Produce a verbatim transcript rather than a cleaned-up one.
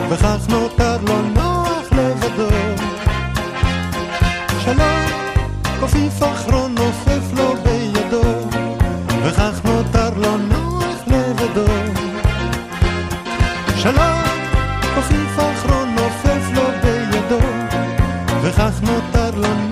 וכך נותר לו נוח לבדו. שלום, קופיף אחרון נופף לו בידו, וכך נותר לו נוח לבדו. שלום, קופיף אחרון נופף לו בידו, וכך נותר לו נוח